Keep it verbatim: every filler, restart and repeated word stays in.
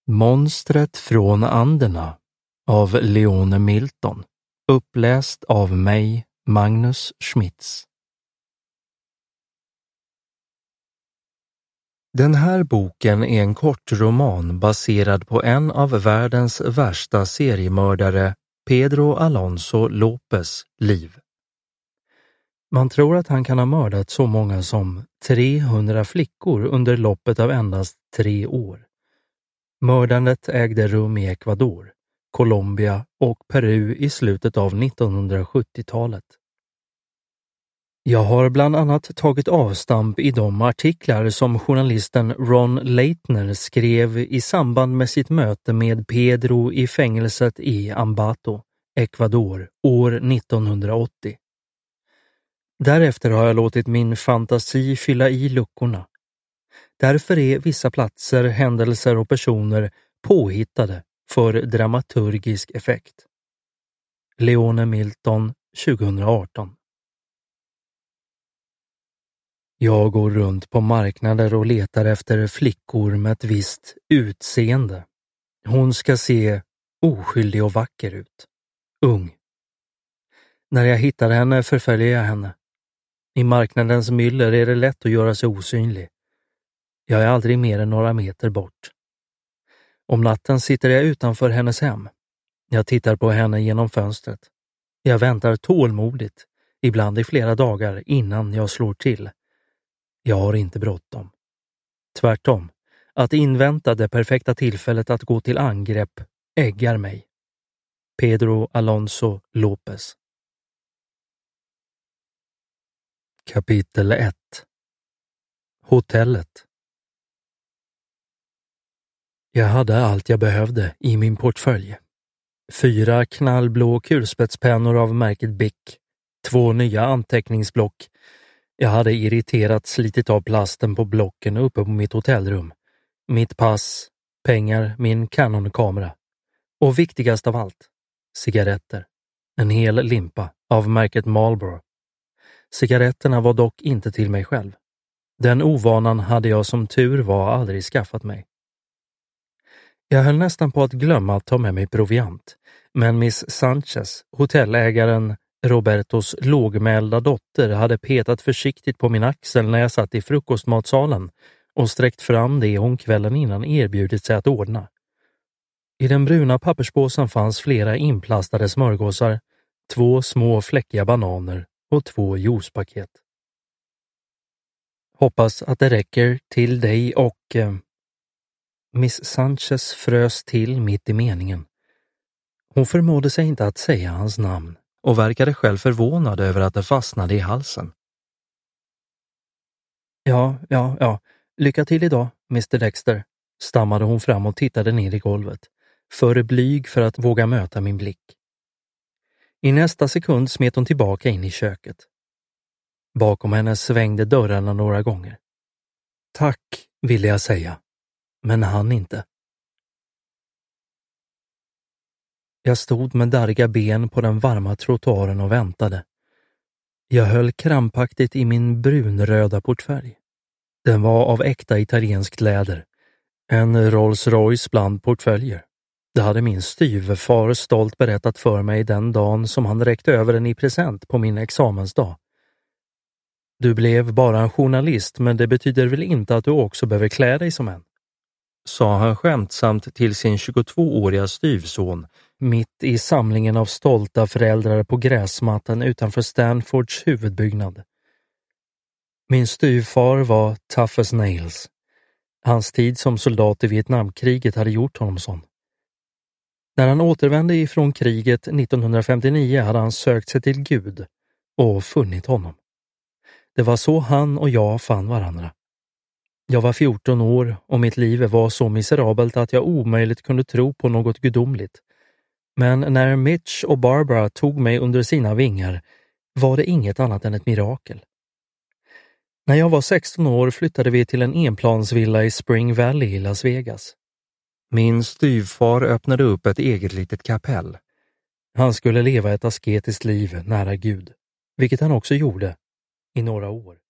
Monstret från Anderna av Leone Milton, uppläst av mig, Magnus Schmitz. Den här boken är en kortroman baserad på en av världens värsta seriemördare, Pedro Alonso López, liv. Man tror att han kan ha mördat så många som trehundra flickor under loppet av endast tre år. Mördandet ägde rum i Ecuador, Colombia och Peru i slutet av nittonhundrasjuttiotalet. Jag har bland annat tagit avstamp i de artiklar som journalisten Ron Leitner skrev i samband med sitt möte med Pedro i fängelset i Ambato, Ecuador, år nittonhundraåttio. Därefter har jag låtit min fantasi fylla i luckorna. Därför är vissa platser, händelser och personer påhittade för dramaturgisk effekt. Leone Milton, tjugohundraarton. Jag går runt på marknader och letar efter flickor med ett visst utseende. Hon ska se oskyldig och vacker ut. Ung. När jag hittar henne förföljer jag henne. I marknadens myller är det lätt att göra sig osynlig. Jag är aldrig mer än några meter bort. Om natten sitter jag utanför hennes hem. Jag tittar på henne genom fönstret. Jag väntar tålmodigt, ibland i flera dagar innan jag slår till. Jag har inte bråttom. Tvärtom, att invänta det perfekta tillfället att gå till angrepp äggar mig. Pedro Alonso López. Kapitel ett. Hotellet. Jag hade allt jag behövde i min portfölj. Fyra knallblå kulspetspennor av märket Bic, två nya anteckningsblock. Jag hade irriterat slitit av plasten på blocken uppe på mitt hotellrum. Mitt pass, pengar, min Canon-kamera. Och viktigast av allt, cigaretter. En hel limpa av märket Marlboro. Cigaretterna var dock inte till mig själv. Den ovanan hade jag som tur var aldrig skaffat mig. Jag höll nästan på att glömma att ta med mig proviant, men Miss Sanchez, hotellägaren Robertos lågmälda dotter, hade petat försiktigt på min axel när jag satt i frukostmatsalen och sträckt fram det hon kvällen innan erbjudit sig att ordna. I den bruna papperspåsen fanns flera inplastade smörgåsar, två små fläckiga bananer och två juicepaket. Hoppas att det räcker till dig och... Eh, Miss Sanchez frös till mitt i meningen. Hon förmådde sig inte att säga hans namn och verkade själv förvånad över att det fastnade i halsen. Ja, ja, ja. Lycka till idag, mister Dexter, stammade hon fram och tittade ner i golvet, för blyg för att våga möta min blick. I nästa sekund smet hon tillbaka in i köket. Bakom henne svängde dörrarna några gånger. Tack, ville jag säga, men han inte. Jag stod med darriga ben på den varma trottoaren och väntade. Jag höll krampaktigt i min brunröda portfölj. Den var av äkta italienskt läder. En Rolls Royce bland portföljer. Det hade min styvfar stolt berättat för mig den dagen som han räckte över den i present på min examensdag. Du blev bara en journalist, men det betyder väl inte att du också behöver klä dig som en, sa han skämtsamt till sin tjugotvååriga styvson mitt i samlingen av stolta föräldrar på gräsmattan utanför Stanfords huvudbyggnad. Min styvfar var tough as nails. Hans tid som soldat i Vietnamkriget hade gjort honom sån. När han återvände ifrån kriget nittonhundrafemtionio hade han sökt sig till Gud och funnit honom. Det var så han och jag fann varandra. Jag var fjorton år och mitt liv var så miserabelt att jag omöjligt kunde tro på något gudomligt. Men när Mitch och Barbara tog mig under sina vingar var det inget annat än ett mirakel. När jag var sexton år flyttade vi till en enplansvilla i Spring Valley i Las Vegas. Min styvfar öppnade upp ett eget litet kapell. Han skulle leva ett asketiskt liv nära Gud, vilket han också gjorde i några år.